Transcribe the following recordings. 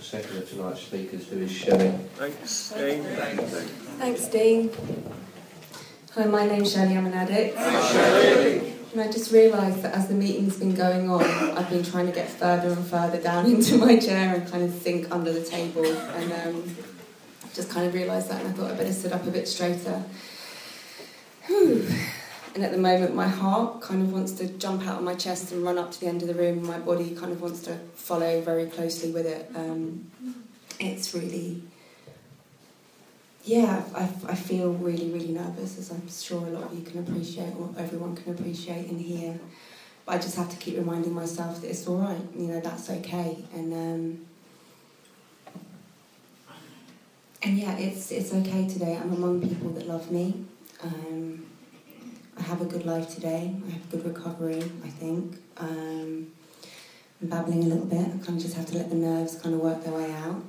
second of tonight's speakers, who is Shelley. Thanks, Dean. Thanks, Dean. Hi, my name's Shelley, I'm an addict. Hi, Shelley. And I just realised that as the meeting's been going on, I've been trying to get further and further down into my chair and kind of sink under the table. And just kind of realised that, and I thought I'd better sit up a bit straighter. Whew. And at the moment, my heart kind of wants to jump out of my chest and run up to the end of the room, and my body kind of wants to follow very closely with it. It's really... Yeah, I feel really, really nervous, as I'm sure a lot of you can appreciate, or everyone can appreciate in here. But I just have to keep reminding myself that it's all right, that's okay. And yeah, it's okay today. I'm among people that love me. I have a good life today. I have good recovery, I think. I'm babbling a little bit. I kind of just have to let the nerves kind of work their way out.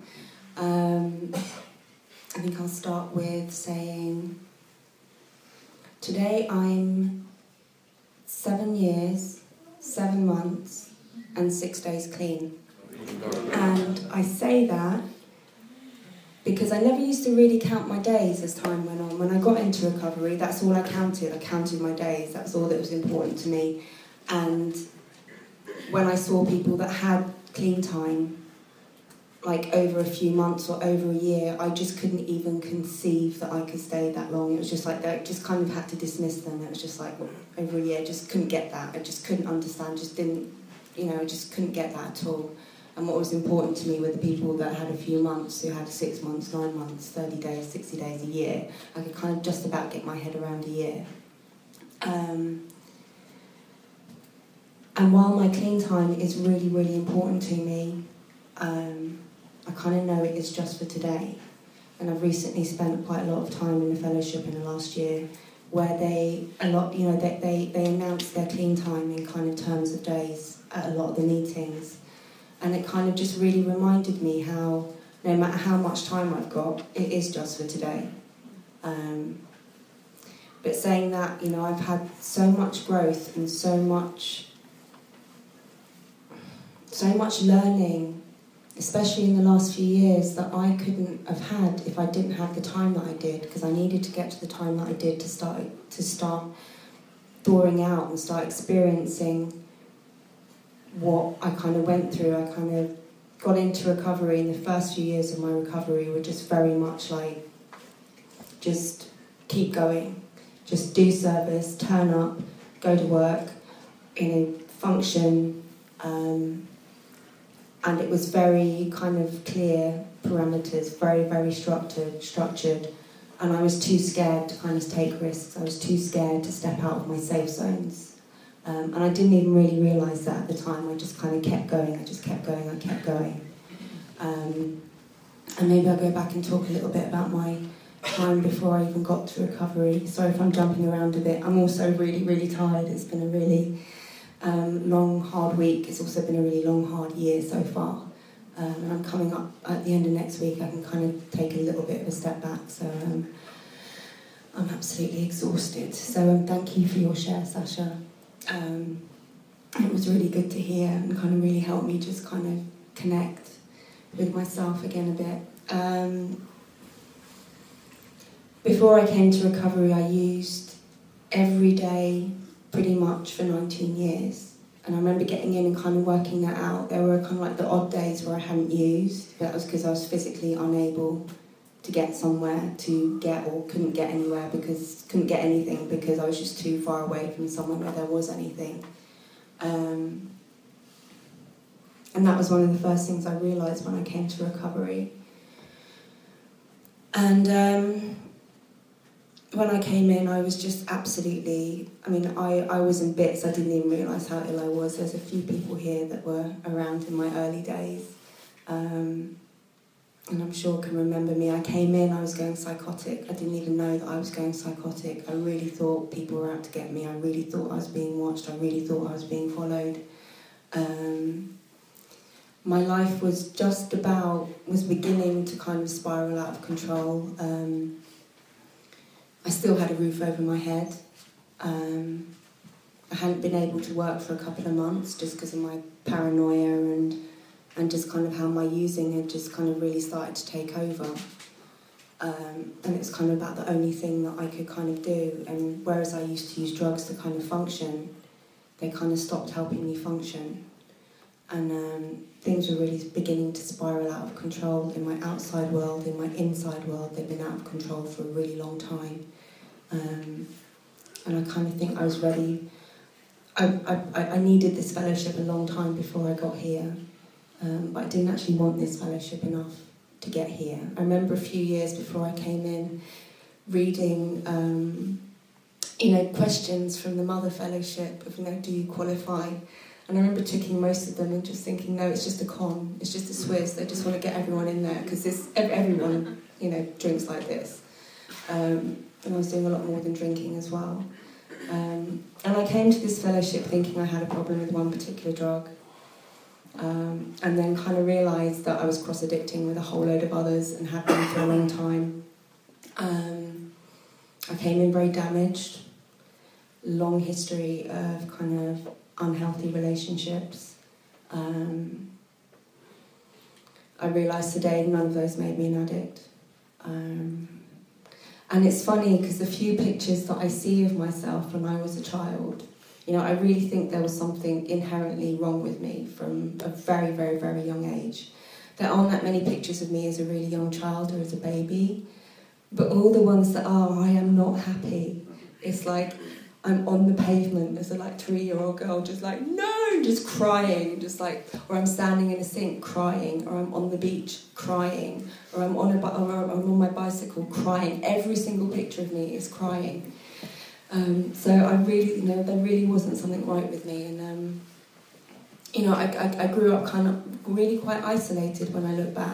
I think I'll start with saying, today I'm 7 years, 7 months, and 6 days clean. And I say that because I never used to really count my days as time went on. When I got into recovery, that's all I counted. I counted my days. That was all that was important to me. And when I saw people that had clean time, like over a few months or over a year, I just couldn't even conceive that I could stay that long. It was just like, I just kind of had to dismiss them. It was just like, over a year, just couldn't get that. I just couldn't understand, just didn't, I just couldn't get that at all. And what was important to me were the people that had a few months, who had 6 months, 9 months, 30 days, 60 days, a year. I could kind of just about get my head around a year. And while my clean time is really, really important to me, I kind of know it is just for today. And I've recently spent quite a lot of time in the fellowship in the last year where they announce their clean time in kind of terms of days at a lot of the meetings. And it kind of just really reminded me how, no matter how much time I've got, it is just for today. But saying that, I've had so much growth and so much learning, especially in the last few years, that I couldn't have had if I didn't have the time that I did, because I needed to get to the time that I did to start thawing out and start experiencing what I kind of went through. I kind of got into recovery, and the first few years of my recovery were just very much like, just keep going, just do service, turn up, go to work, function, and it was very kind of clear parameters, very, very structured, and I was too scared to kind of take risks. I was too scared to step out of my safe zones. And I didn't even really realise that at the time. I just kind of kept going. I kept going. And maybe I'll go back and talk a little bit about my time before I even got to recovery. Sorry if I'm jumping around a bit. I'm also really, really tired. It's been a really long, hard week. It's also been a really long, hard year so far. And I'm coming up at the end of next week. I can kind of take a little bit of a step back. So I'm absolutely exhausted. So thank you for your share, Sasha. It was really good to hear and kind of really helped me just kind of connect with myself again a bit. Before I came to recovery, I used every day pretty much for 19 years. And I remember getting in and kind of working that out. There were kind of like the odd days where I hadn't used. That was because I was physically unable to get somewhere to get, or couldn't get anywhere because couldn't get anything because I was just too far away from somewhere where there was anything. And that was one of the first things I realised when I came to recovery. And when I came in, I was just absolutely, I was in bits. I didn't even realise how ill I was. There's a few people here that were around in my early days. And I'm sure can remember me. I came in, I was going psychotic. I didn't even know that I was going psychotic. I really thought people were out to get me. I really thought I was being watched. I really thought I was being followed. My life was beginning to kind of spiral out of control. I still had a roof over my head. I hadn't been able to work for a couple of months just because of my paranoia and and just kind of how my using had just kind of really started to take over. And it's kind of about the only thing that I could kind of do. And whereas I used to use drugs to kind of function, they kind of stopped helping me function. And things were really beginning to spiral out of control in my outside world, in my inside world. They'd been out of control for a really long time. And I kind of think I was ready. I needed this fellowship a long time before I got here. But I didn't actually want this fellowship enough to get here. I remember a few years before I came in reading, questions from the Mother Fellowship of, do you qualify? And I remember ticking most of them and just thinking, no, it's just a con, it's just a Swiss. They just want to get everyone in there because everyone, drinks like this. And I was doing a lot more than drinking as well. And I came to this fellowship thinking I had a problem with one particular drug. And then kind of realised that I was cross-addicting with a whole load of others and had been for a long time. I came in very damaged, long history of kind of unhealthy relationships. I realised today none of those made me an addict. And it's funny because the few pictures that I see of myself when I was a child, I really think there was something inherently wrong with me from a very, very, very young age. There aren't that many pictures of me as a really young child or as a baby, but all the ones that are, I am not happy. It's like I'm on the pavement as a 3-year-old girl, just no, just crying, or I'm standing in a sink crying, or I'm on the beach crying, or I'm on my bicycle crying. Every single picture of me is crying. So I really, there really wasn't something right with me, and I grew up kind of really quite isolated when I look back.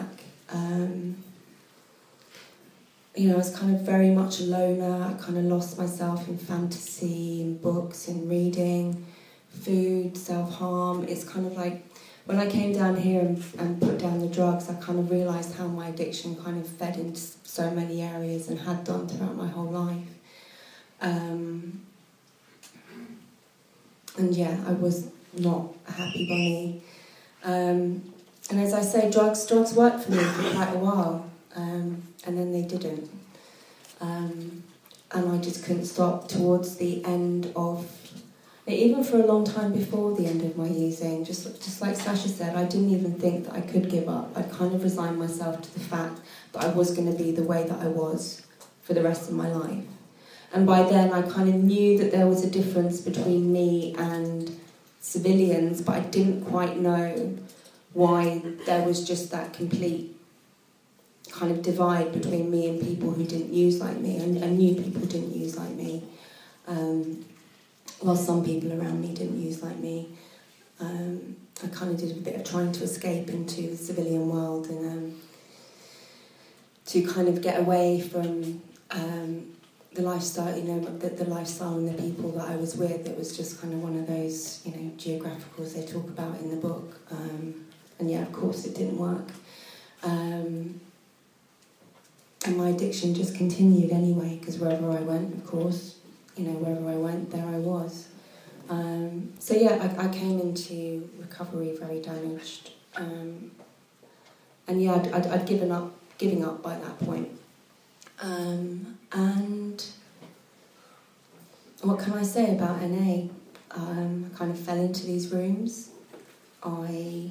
I was kind of very much a loner. I kind of lost myself in fantasy, in books, in reading, food, self-harm. It's kind of like when I came down here and put down the drugs, I kind of realised how my addiction kind of fed into so many areas and had done throughout my whole life. I was not a happy bunny. And as I say, drugs worked for me for quite a while, and then they didn't. And I just couldn't stop towards the end of, even for a long time before the end of my using, just like Sasha said, I didn't even think that I could give up. I kind of resigned myself to the fact that I was going to be the way that I was for the rest of my life. And by then I kind of knew that there was a difference between me and civilians, but I didn't quite know why there was just that complete kind of divide between me and people who didn't use like me, and knew people didn't use like me, while some people around me didn't use like me. I kind of did a bit of trying to escape into the civilian world and to kind of get away from the lifestyle, the lifestyle and the people that I was with. It was just kind of one of those, geographicals they talk about in the book. And of course it didn't work. And my addiction just continued anyway, because wherever I went, of course, wherever I went, there I was. I came into recovery very damaged. I'd giving up by that point. And what can I say about NA? I kind of fell into these rooms. I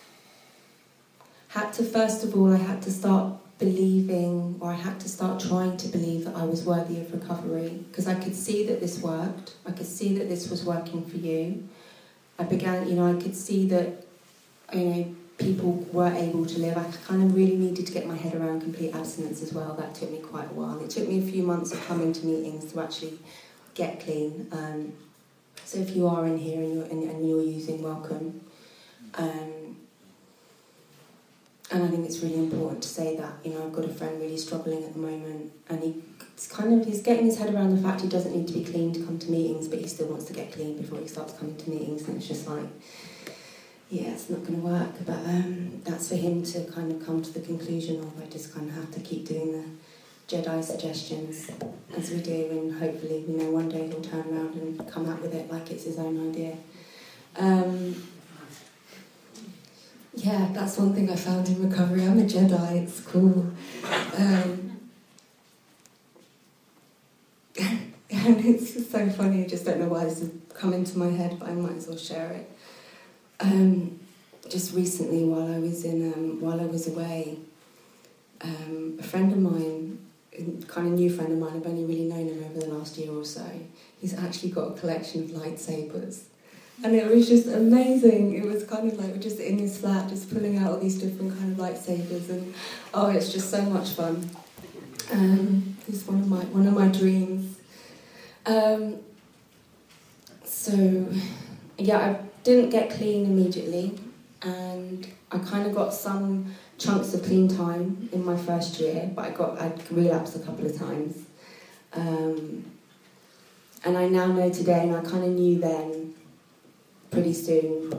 had to, first of all, I had to start believing, or I had to start trying to believe that I was worthy of recovery, because I could see that this worked. I could see that this was working for you. I could see that, people were able to live. I kind of really needed to get my head around complete abstinence as well. That took me quite a while. It took me a few months of coming to meetings to actually get clean. So if you are in here and you're using, welcome. And I think it's really important to say that, I've got a friend really struggling at the moment, and he's getting his head around the fact he doesn't need to be clean to come to meetings, but he still wants to get clean before he starts coming to meetings, and it's just like, yeah, it's not going to work. But that's for him to kind of come to the conclusion of. I just kind of have to keep doing the Jedi suggestions as we do, and hopefully, one day he'll turn around and come out with it like it's his own idea. Yeah, that's one thing I found in recovery. I'm a Jedi, it's cool. And it's just so funny, I just don't know why this has come into my head, but I might as well share it. Just recently, while I was away, a friend of mine, a kind of new friend of mine, I've only really known him over the last year or so, he's actually got a collection of lightsabers. And it was just amazing. It was kind of like we're just in his flat, just pulling out all these different kind of lightsabers, and oh, it's just so much fun. It's one of my dreams. So, yeah, I didn't get clean immediately, and I kind of got some chunks of clean time in my first year, but I relapsed a couple of times. And I now know today, and I kind of knew then, pretty soon,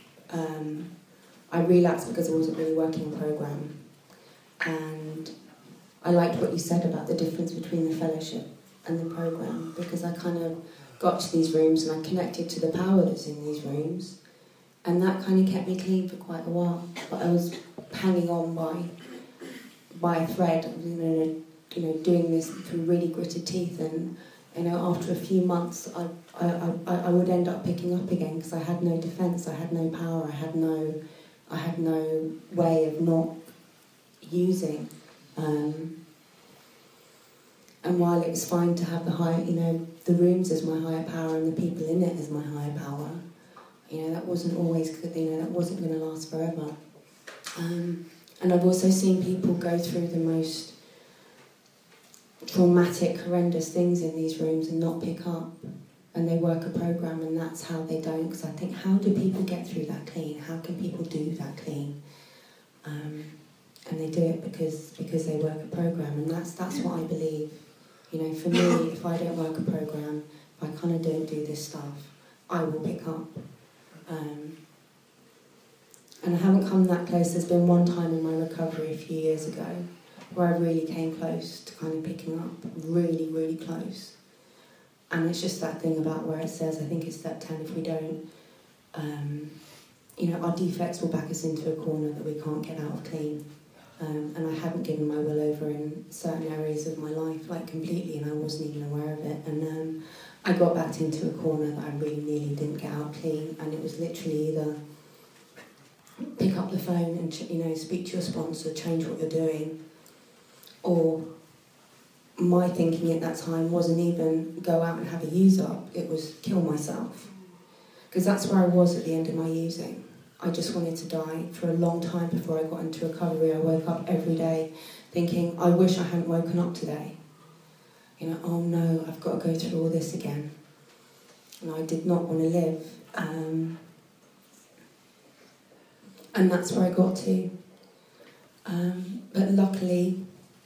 I relapsed because I wasn't really working a programme. And I liked what you said about the difference between the fellowship and the programme, because I kind of got to these rooms and I connected to the power that's in these rooms, and that kind of kept me clean for quite a while. But I was hanging on by a thread, doing this through really gritted teeth, and after a few months I would end up picking up again because I had no defence, I had no power, I had no way of not using. And while it was fine to have the rooms as my higher power and the people in it as my higher power, that wasn't always good, that wasn't going to last forever. And I've also seen people go through the most traumatic, horrendous things in these rooms and not pick up. And they work a programme and that's how they don't. Because I think, how do people get through that clean? How can people do that clean? And they do it because they work a programme. And that's what I believe. For me, if I don't work a programme, if I kind of don't do this stuff, I will pick up. And I haven't come that close. There's been one time in my recovery a few years ago where I really came close to kind of picking up, really, really close. And it's just that thing about where it says, I think it's step 10, if we don't, our defects will back us into a corner that we can't get out of clean. And I hadn't given my will over in certain areas of my life, like completely, and I wasn't even aware of it. And I got backed into a corner that I really nearly didn't get out clean, and it was literally either pick up the phone and speak to your sponsor, change what you're doing, or my thinking at that time wasn't even go out and have a use up, it was kill myself. Because that's where I was at the end of my using. I just wanted to die for a long time before I got into recovery. I woke up every day thinking, I wish I hadn't woken up today. Oh no, I've got to go through all this again. And I did not want to live. And that's where I got to. But luckily,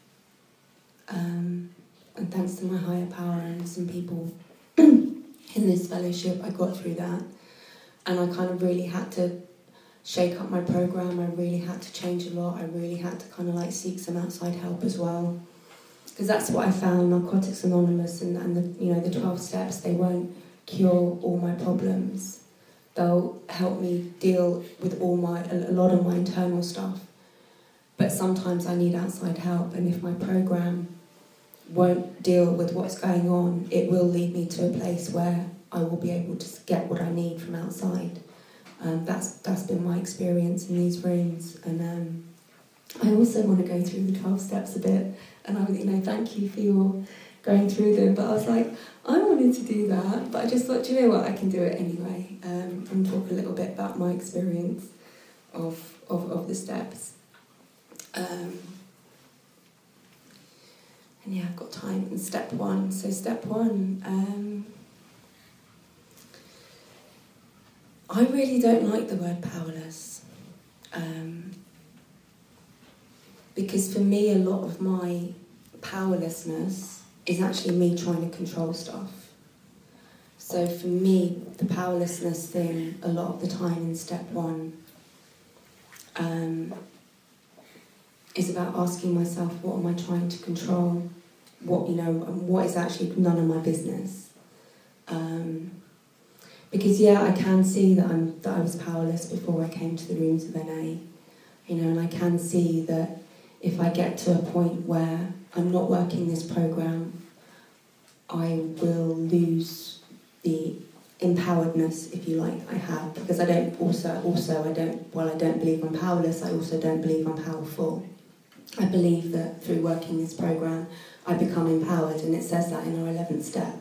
and thanks to my higher power and some people in this fellowship, I got through that. And I kind of really had to shake up my programme. I really had to change a lot. I really had to kind of seek some outside help as well. Because that's what I found, Narcotics Anonymous and the 12 steps, they won't cure all my problems. They'll help me deal with a lot of my internal stuff. But sometimes I need outside help, and if my programme won't deal with what's going on, it will lead me to a place where I will be able to get what I need from outside. That's been my experience in these rooms. And I also want to go through the 12 steps a bit, and thank you for your going through them. But I was like, I wanted to do that, but I just thought, you know what, I can do it anyway, and talk a little bit about my experience of the steps. And yeah, I've got time. And step 1. So step 1, I really don't like the word powerless. Because for me, a lot of my powerlessness is actually me trying to control stuff. So for me, the powerlessness thing, a lot of the time in step 1, is about asking myself, what am I trying to control? What is actually none of my business. Because I can see that I was powerless before I came to the rooms of NA, and I can see that if I get to a point where I'm not working this program, I will lose the empoweredness, if you like, I have, because I don't believe I'm powerless, I also don't believe I'm powerful. I believe that through working this program, I become empowered, and it says that in our 11th step.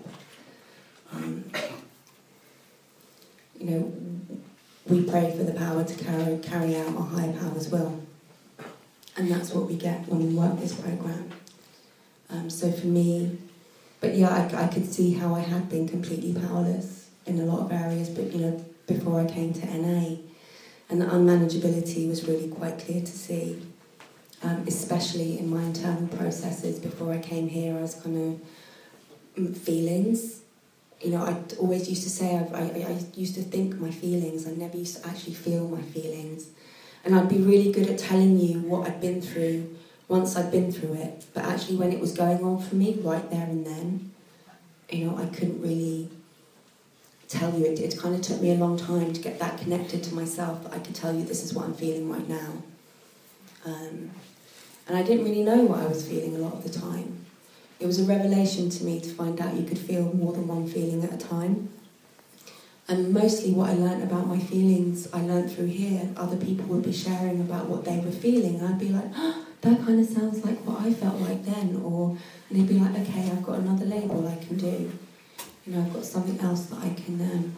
We pray for the power to carry out our higher power's will. And that's what we get when we work this program. So for me, I could see how I had been completely powerless in a lot of areas, but before I came to NA. And the unmanageability was really quite clear to see, especially in my internal processes. Before I came here, I was kind of feelings. I always used to say, I used to think my feelings, I never used to actually feel my feelings. And I'd be really good at telling you what I'd been through once I'd been through it. But actually when it was going on for me, right there and then, I couldn't really tell you. It kind of took me a long time to get that connected to myself, that I could tell you this is what I'm feeling right now. And I didn't really know what I was feeling a lot of the time. It was a revelation to me to find out you could feel more than one feeling at a time. And mostly what I learnt about my feelings, I learnt through here. Other people would be sharing about what they were feeling, and I'd be like, oh, that kind of sounds like what I felt like then. And they'd be like, okay, I've got another label I can do. I've got something else that I can,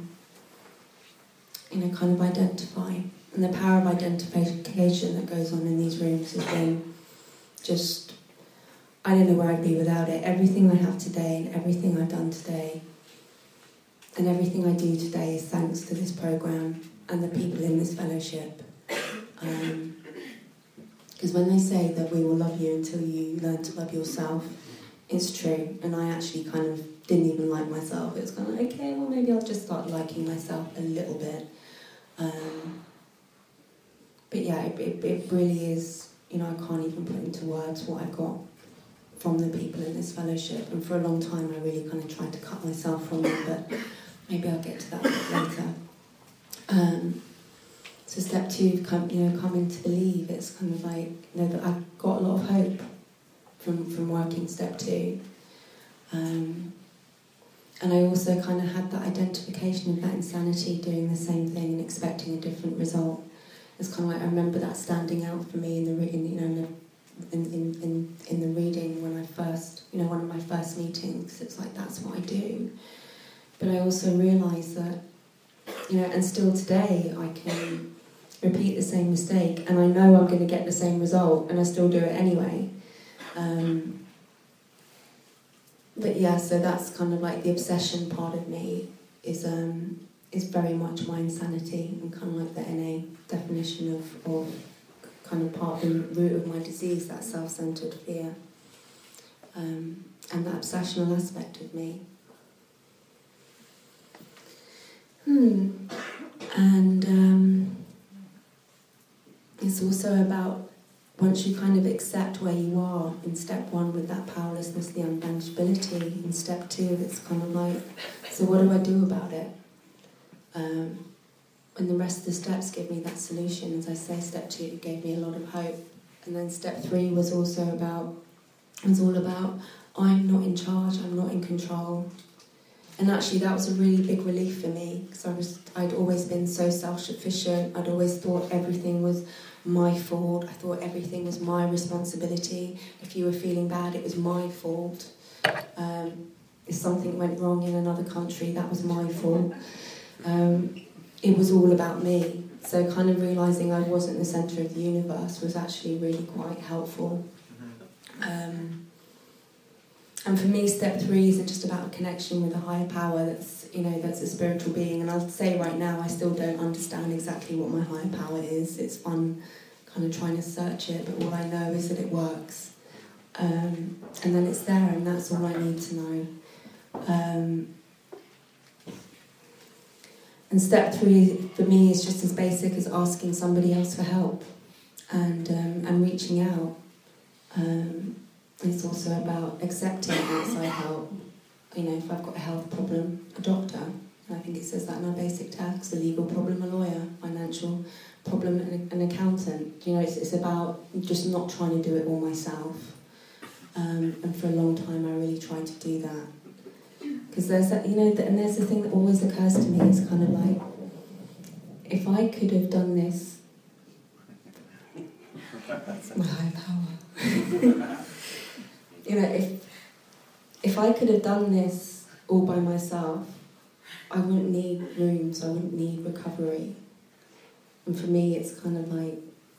kind of identify. And the power of identification that goes on in these rooms has been just, I don't know where I'd be without it. Everything I have today and everything I've done today and everything I do today is thanks to this program and the people in this fellowship. Because when they say that we will love you until you learn to love yourself, it's true. And I actually kind of didn't even like myself. It was kind of like, okay, well maybe I'll just start liking myself a little bit. It really is, I can't even put into words what I got from the people in this fellowship. And for a long time I really kind of tried to cut myself from them, but maybe I'll get to that later. So step 2, coming to believe. It's kind of like, that I've got a lot of hope from working step 2. And I also kind of had that identification of that insanity, doing the same thing and expecting a different result. It's kind of like, I remember that standing out for me in the reading when I first, one of my first meetings. It's like, that's what I do. But I also realised that, and still today I can repeat the same mistake, and I know I'm going to get the same result, and I still do it anyway. So that's kind of like the obsession part of me is very much my insanity, and kind of like the NA definition of kind of part of the root of my disease, that self-centered fear, and that obsessional aspect of me. And it's also about, once you kind of accept where you are in step 1 with that powerlessness, the unmanageability, in step 2 it's kind of like, so what do I do about it? And the rest of the steps give me that solution. As I say, step 2 gave me a lot of hope. And then step 3 was also all about, I'm not in charge, I'm not in control. And actually that was a really big relief for me, because I'd always been so self-sufficient. I'd always thought everything was my fault. I thought everything was my responsibility. If you were feeling bad, it was my fault. If something went wrong in another country, that was my fault. It was all about me. So kind of realising I wasn't the centre of the universe was actually really quite helpful. And for me, step 3 isn't just about a connection with a higher power that's a spiritual being. And I'll say right now, I still don't understand exactly what my higher power is. It's fun kind of trying to search it, but all I know is that it works. And then it's there, and that's all I need to know. And step 3 for me is just as basic as asking somebody else for help and reaching out. It's also about accepting outside help. If I've got a health problem, a doctor. And I think it says that in our basic tax: a legal problem, a lawyer; financial problem, an accountant. You know, it's about just not trying to do it all myself. And for a long time, I really tried to do that. Because there's that, you know, and there's the thing that always occurs to me is kind of like, if I could have done this, it's my high power. You know, if I could have done this all by myself, I wouldn't need rooms, I wouldn't need recovery. And for me, it's kind of like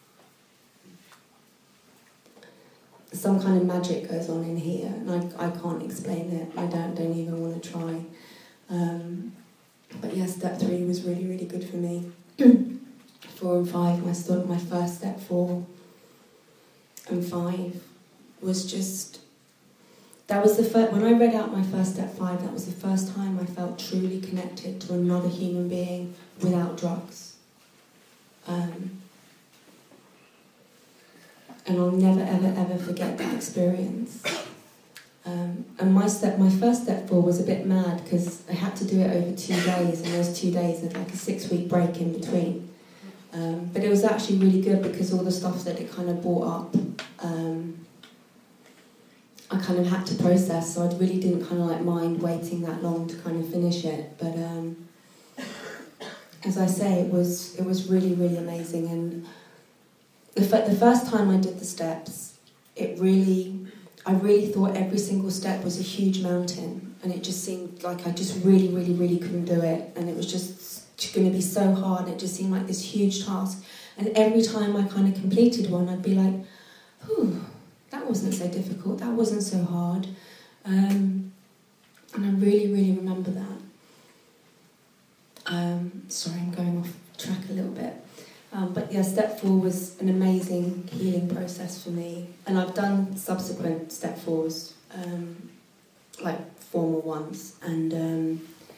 some kind of magic goes on in here, and I can't explain it. I don't even want to try. But yeah, step 3 was really, really good for me. 4 and 5, my first step 4 and 5 was just, that was the first, when I read out my first step 5, that was the first time I felt truly connected to another human being without drugs. And I'll never, ever, ever forget that experience. And my first step 4 was a bit mad because I had to do it over 2 days, and those 2 days had like a 6-week break in between. But it was actually really good because all the stuff that it kind of brought up, I kind of had to process, so I really didn't kind of like mind waiting that long to kind of finish it. But as I say, it was really, really amazing. And the first time I did the steps, I really thought every single step was a huge mountain, and it just seemed like I just really, really, really couldn't do it, and it was just going to be so hard, and it just seemed like this huge task. And every time I kind of completed one, I'd be like, whew, that wasn't so difficult, that wasn't so hard. And I really, really remember that. Sorry, I'm going off track a little bit. But yeah, step 4 was an amazing healing process for me. And I've done subsequent step 4s, like formal ones. And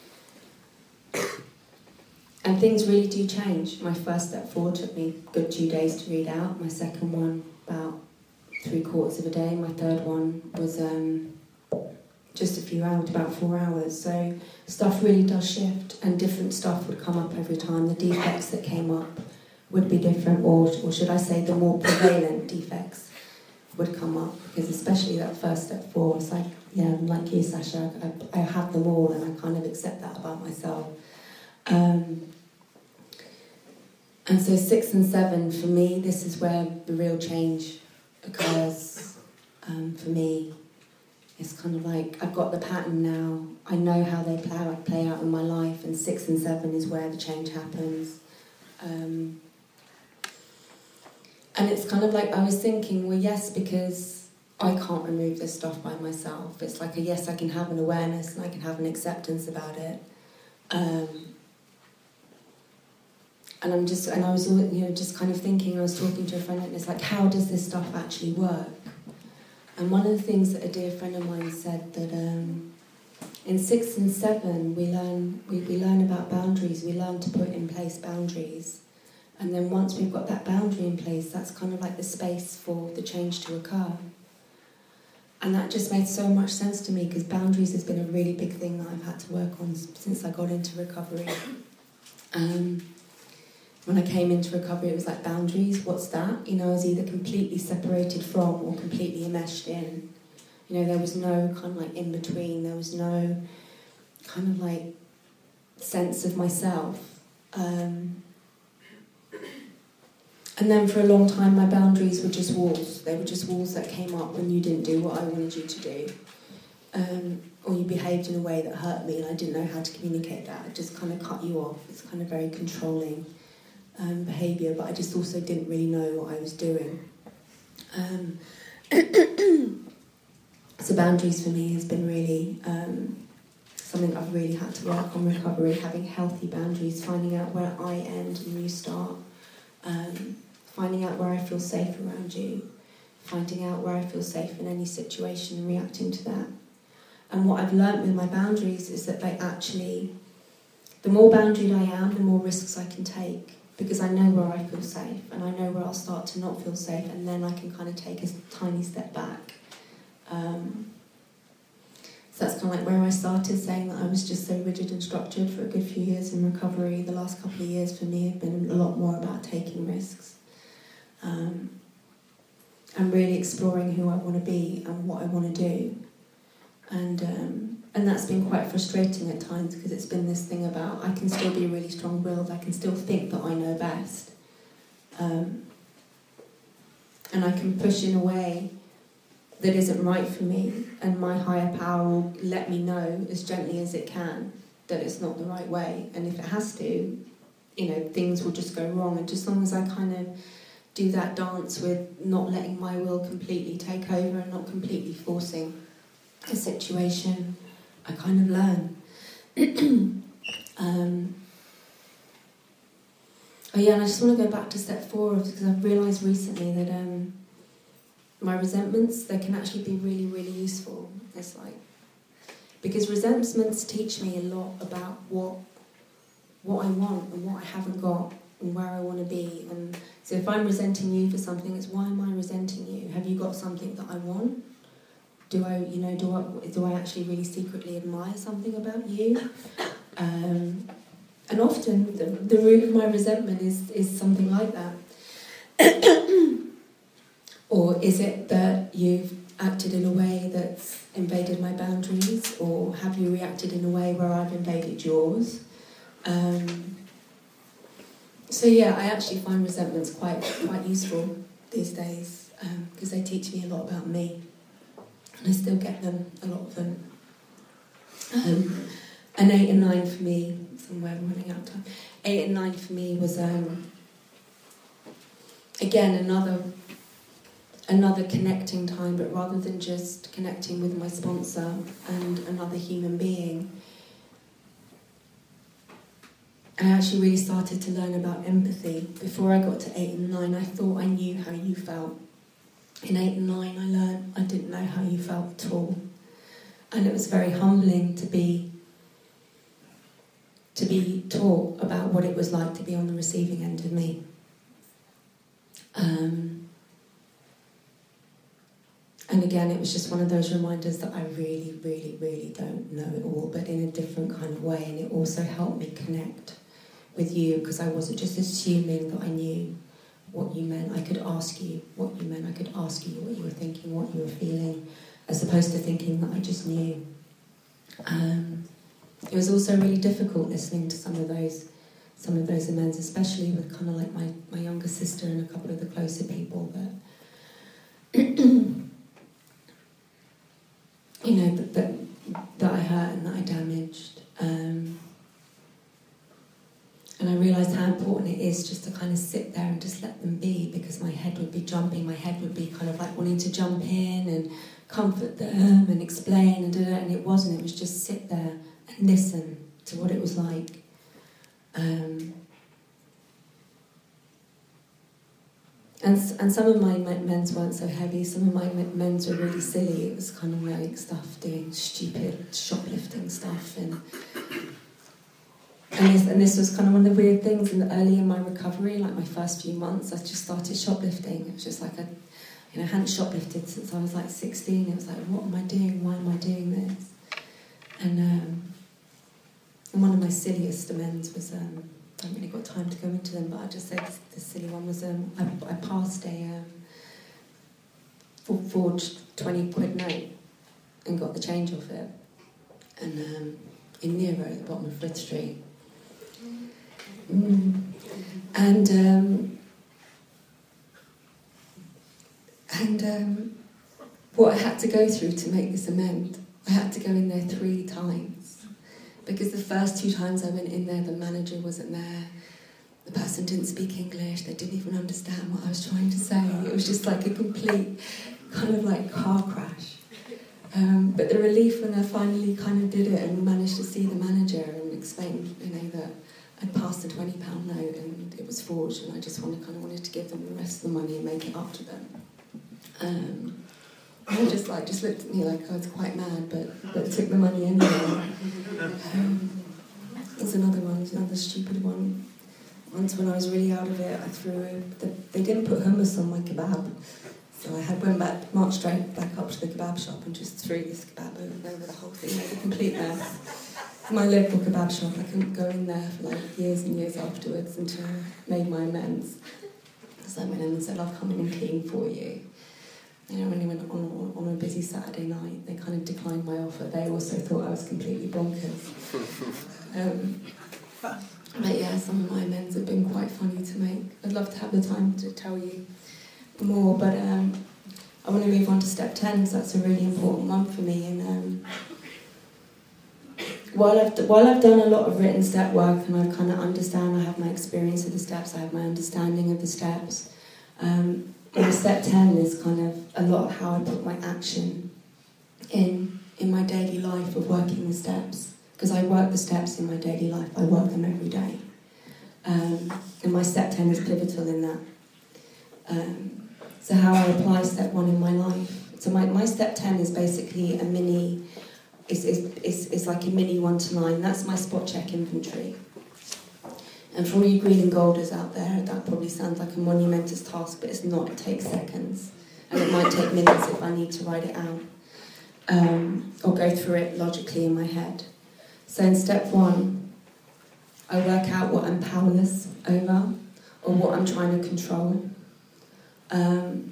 things really do change. My first step 4 took me a good 2 days to read out. My second one, about 3/4 of a day. My third one was just a few hours, about 4 hours. So stuff really does shift, and different stuff would come up every time. The defects that came up would be different, or should I say the more prevalent defects would come up, because especially that first step 4, it's like, yeah, like you, Sasha, I have them all, and I kind of accept that about myself. And so 6 and 7, for me, this is where the real change occurs. For me, it's kind of like, I've got the pattern now, I know how they play out in my life, and 6 and 7 is where the change happens. And it's kind of like, I was thinking, well, yes, because I can't remove this stuff by myself. It's like, yes, I can have an awareness and I can have an acceptance about it. And I was, just kind of thinking, I was talking to a friend, and it's like, how does this stuff actually work? And one of the things that a dear friend of mine said, that in 6 and 7, we learn about boundaries, we learn to put in place boundaries. And then once we've got that boundary in place, that's kind of like the space for the change to occur. And that just made so much sense to me, because boundaries has been a really big thing that I've had to work on since I got into recovery. When I came into recovery, it was like, boundaries, what's that? You know, I was either completely separated from or completely enmeshed in. You know, there was no kind of like in between. There was no kind of like sense of myself. And then for a long time, my boundaries were just walls. They were just walls that came up when you didn't do what I wanted you to do. Or you behaved in a way that hurt me, and I didn't know how to communicate that. I just kind of cut you off. It's kind of very controlling behaviour, but I just also didn't really know what I was doing. So boundaries for me has been really something I've really had to work on recovery, having healthy boundaries, finding out where I end and you start, finding out where I feel safe around you, finding out where I feel safe in any situation and reacting to that. And what I've learnt with my boundaries is that they actually, the more boundaried I am, the more risks I can take, because I know where I feel safe, and I know where I'll start to not feel safe, and then I can kind of take a tiny step back. So that's kind of like where I started, saying that I was just so rigid and structured for a good few years in recovery. The last couple of years for me have been a lot more about taking risks. And really exploring who I want to be and what I want to do. And that's been quite frustrating at times, because it's been this thing about I can still be really strong-willed, I can still think that I know best. And I can push in a way that isn't right for me, and my higher power will let me know as gently as it can that it's not the right way. And if it has to, things will just go wrong. And just as long as I kind of do that dance with not letting my will completely take over and not completely forcing a situation, I kind of learn. Oh yeah, and I just want to go back to step 4, because I've realised recently that my resentments, they can actually be really, really useful. It's like, because resentments teach me a lot about what I want and what I haven't got and where I want to be. And so if I'm resenting you for something, it's why am I resenting you? Have you got something that I want? Do I actually really secretly admire something about you? And often the root of my resentment is something like that. Or is it that you've acted in a way that's invaded my boundaries? Or have you reacted in a way where I've invaded yours? So yeah, I actually find resentments quite useful these days, because they teach me a lot about me. And I still get them, a lot of them. And 8 and 9 for me, somewhere I'm running out of time. 8 and 9 for me was, again, another connecting time, but rather than just connecting with my sponsor and another human being, I actually really started to learn about empathy. Before I got to 8 and 9, I thought I knew how you felt. In 8 and 9, I learned I didn't know how you felt at all. And it was very humbling to be taught about what it was like to be on the receiving end of me. And again, it was just one of those reminders that I really, really, really don't know it all, but in a different kind of way. And it also helped me connect with you, because I wasn't just assuming that I knew what you meant. I could ask you what you meant. I could ask you what you were thinking, what you were feeling, as opposed to thinking that I just knew. It was also really difficult listening to some of those amends, especially with kind of like my younger sister and a couple of the closer people that that I hurt and that I damaged. And I realised how important it is just to kind of sit there and just let them be, because my head would be jumping, my head would be kind of like wanting to jump in and comfort them and explain and it wasn't. It was just sit there and listen to what it was like. And some of my men's weren't so heavy, some of my men's were really silly. It was kind of like stuff, doing stupid shoplifting stuff. And this was kind of one of the weird things early in my recovery, like my first few months, I just started shoplifting. It was just like I hadn't shoplifted since I was like 16. It was like, what am I doing? Why am I doing this? And one of my silliest amends was, I haven't really got time to go into them, but I'll just say the silly one was, I passed a forged 20 quid note and got the change off it. And in Nero at the bottom of Frith Street. And what I had to go through to make this amend, I had to go in there 3 times. Because the first 2 times I went in there, the manager wasn't there, the person didn't speak English, they didn't even understand what I was trying to say. It was just like a complete kind of like car crash. But the relief when I finally kind of did it and managed to see the manager and explain, that I'd passed a £20 note and it was forged, and I just wanted to give them the rest of the money and make it up to them. They just looked at me like I was quite mad, but took the money anyway. There's another one, another stupid one. Once when I was really out of it, they didn't put hummus on my kebab. So I marched straight back up to the kebab shop and just threw this kebab over the whole thing, made a complete mess. My local kebab shop, I couldn't go in there for like years and years afterwards until I made my amends. So I went in and said, I'll come in and clean for you. You know, when I went on a busy Saturday night, they kind of declined my offer. They also thought I was completely bonkers. But yeah, some of my amends have been quite funny to make. I'd love to have the time to tell you more, but I want to move on to step 10 because that's a really important one for me. And while I've done a lot of written step work and I kind of understand, I have my experience of the steps, I have my understanding of the steps. Step 10 is kind of a lot of how I put my action in my daily life of working the steps. Because I work the steps in my daily life, I work them every day. And my step 10 is pivotal in that. So how I apply step 1 in my life. So my step 10 is basically a mini, it's like a mini 1 to 9. That's my spot check inventory. And for all you green and golders out there, that probably sounds like a monumentous task, but it's not. It takes seconds. And it might take minutes if I need to write it out. Or go through it logically in my head. So in step 1, I work out what I'm powerless over, or what I'm trying to control. And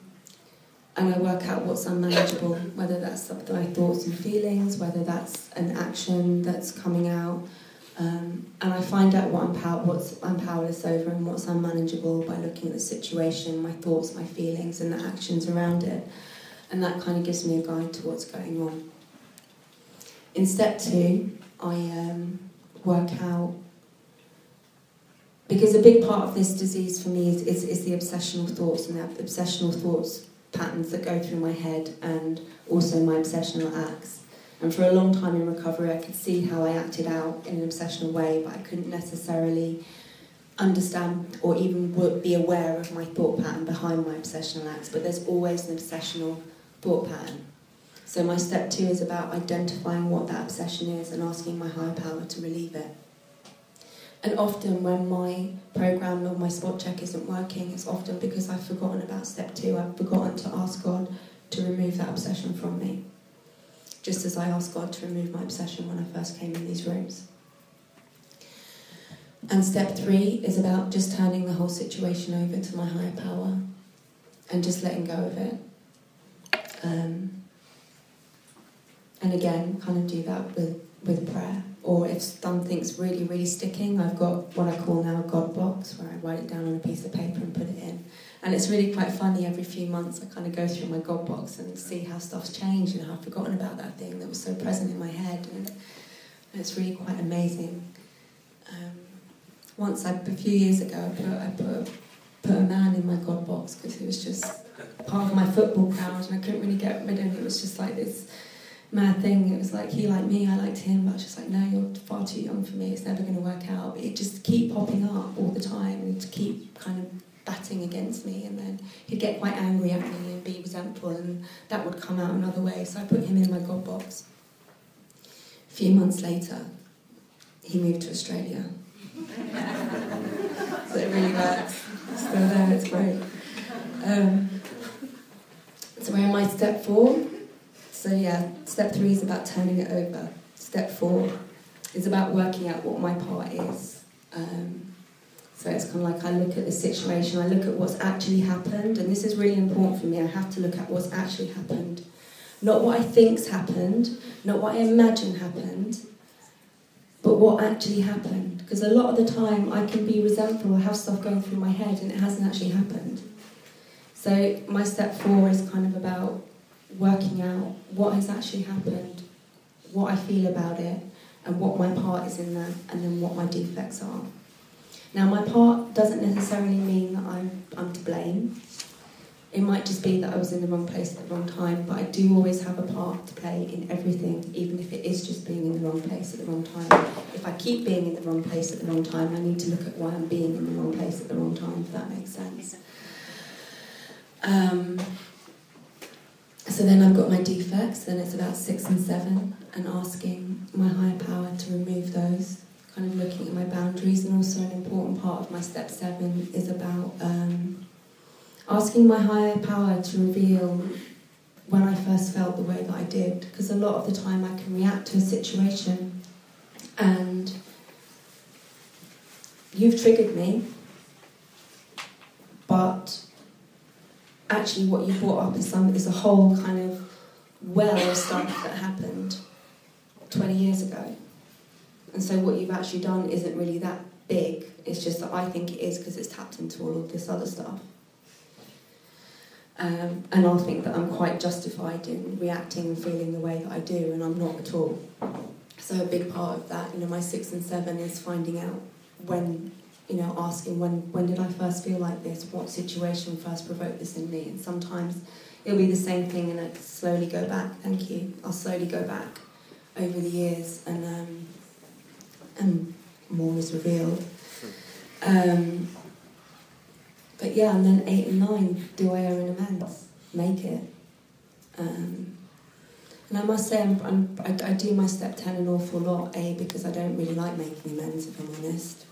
I work out what's unmanageable, whether that's my thoughts and feelings, whether that's an action that's coming out. And I find out what I'm powerless over and what's unmanageable by looking at the situation, my thoughts, my feelings, and the actions around it. And that kind of gives me a guide to what's going on. In step 2, I work out, because a big part of this disease for me is the obsessional thoughts and the obsessional thoughts patterns that go through my head, and also my obsessional acts. And for a long time in recovery, I could see how I acted out in an obsessional way, but I couldn't necessarily understand or even be aware of my thought pattern behind my obsessional acts. But there's always an obsessional thought pattern. So my step 2 is about identifying what that obsession is and asking my higher power to relieve it. And often when my program or my spot check isn't working, it's often because I've forgotten about step 2. I've forgotten to ask God to remove that obsession from me. Just as I asked God to remove my obsession when I first came in these rooms. And step 3 is about just turning the whole situation over to my higher power and just letting go of it. And again, kind of do that with prayer. Or if something's really, really sticking, I've got what I call now a God box, where I write it down on a piece of paper and put it in. And it's really quite funny, every few months I kind of go through my God box and see how stuff's changed and how I've forgotten about that thing that was so present in my head. And it's really quite amazing. A few years ago, I put a man in my God box because he was just part of my football crowd and I couldn't really get rid of him. It was just like this mad thing. It was like he liked me, I liked him, but I was just like, no, you're far too young for me, it's never going to work out. It just keep popping up all the time and to keep kind of batting against me, and then he'd get quite angry at me and be resentful, and that would come out another way. So I put him in my God box. A few months later, he moved to Australia. So it really works. It's still there, it's great. So we're in my step 4. So yeah, step 3 is about turning it over. Step 4 is about working out what my part is. So it's kind of like I look at the situation, I look at what's actually happened, and this is really important for me. I have to look at what's actually happened. Not what I think's happened, not what I imagine happened, but what actually happened. Because a lot of the time I can be resentful or have stuff going through my head and it hasn't actually happened. So my step 4 is kind of about working out what has actually happened, what I feel about it, and what my part is in that, and then what my defects are. Now, my part doesn't necessarily mean that I'm to blame. It might just be that I was in the wrong place at the wrong time, but I do always have a part to play in everything, even if it is just being in the wrong place at the wrong time. If I keep being in the wrong place at the wrong time, I need to look at why I'm being in the wrong place at the wrong time, if that makes sense. So then I've got my defects, then it's about 6 and 7, and asking my higher power to remove those, kind of looking at my boundaries. And also an important part of my step 7 is about asking my higher power to reveal when I first felt the way that I did, because a lot of the time I can react to a situation and you've triggered me, but actually what you brought up is a whole kind of well of stuff that happened 20 years ago. And so what you've actually done isn't really that big, it's just that I think it is because it's tapped into all of this other stuff. And I'll think that I'm quite justified in reacting and feeling the way that I do, and I'm not at all. So a big part of that, my 6 and 7 is finding out when, asking when did I first feel like this, what situation first provoked this in me, and sometimes it'll be the same thing and I'll slowly go back, I'll slowly go back over the years and more is revealed. But yeah, and then 8 and 9, do I owe an amends? Make it. And I must say, I do my step 10 an awful lot, because I don't really like making amends, if I'm honest.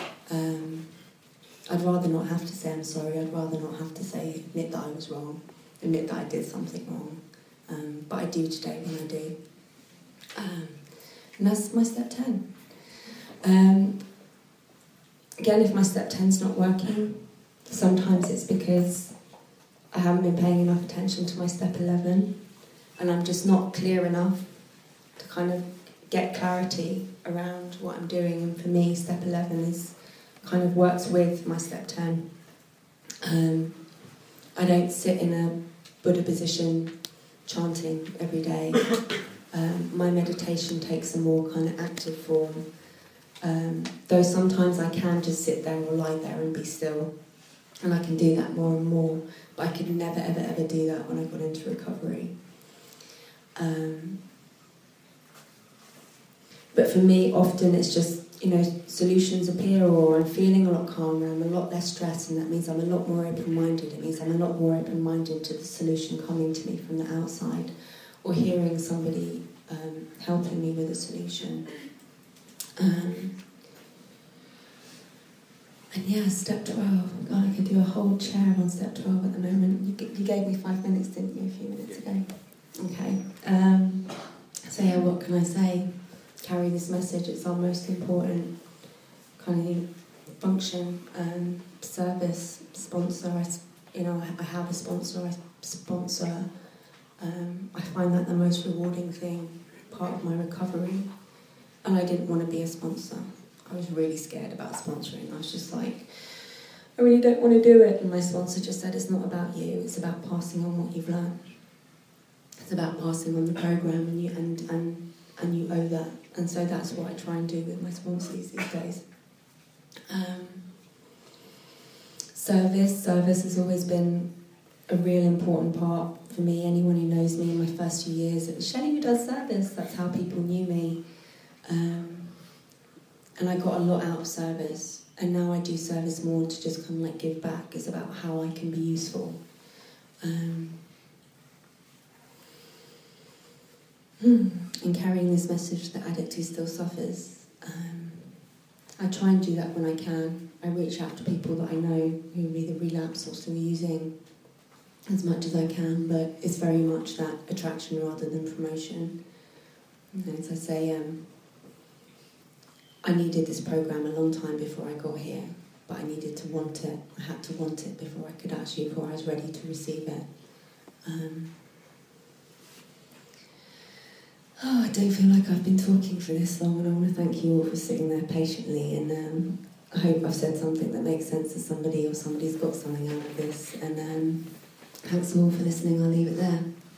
I'd rather not have to say I'm sorry, I'd rather not have to admit that I was wrong, admit that I did something wrong. But I do today when I do. And that's my step 10. Again, if my step 10's not working, sometimes it's because I haven't been paying enough attention to my step 11 and I'm just not clear enough to kind of get clarity around what I'm doing. And for me, step 11 kind of works with my step 10. I don't sit in a Buddha position chanting every day. My meditation takes a more kind of active form. Though sometimes I can just sit there or lie there and be still. And I can do that more and more, but I could never, ever, ever do that when I got into recovery. But for me, often it's just, solutions appear, or I'm feeling a lot calmer, I'm a lot less stressed, and that means I'm a lot more open-minded. It means I'm a lot more open-minded to the solution coming to me from the outside, or hearing somebody helping me with a solution. And yeah, step 12. God, I could do a whole chair on step 12 at the moment. You gave me 5 minutes, didn't you, a few minutes ago? Okay. So yeah, what can I say? Carry this message. It's our most important kind of function. Service, sponsor. I have a sponsor. I sponsor. I find that the most rewarding thing, part of my recovery. And I didn't want to be a sponsor. I was really scared about sponsoring. I was just like, I really don't want to do it. And my sponsor just said, it's not about you, it's about passing on what you've learned. It's about passing on the programme, and you owe that. And so that's what I try and do with my sponsors these days. Service has always been a real important part for me. Anyone who knows me in my first few years, it was Shelley who does service. That's how people knew me. And I got a lot out of service, and now I do service more to just kind of like give back. It's about how I can be useful. In carrying this message that addict who still suffers, I try and do that when I can. I reach out to people that I know who are either relapsed or still using as much as I can, but it's very much that attraction rather than promotion. As I say, I needed this programme a long time before I got here, but I needed to want it. I had to want it before I was ready to receive it. I don't feel like I've been talking for this long, and I want to thank you all for sitting there patiently, and I hope I've said something that makes sense to somebody, or somebody's got something out of this, and thanks all for listening. I'll leave it there.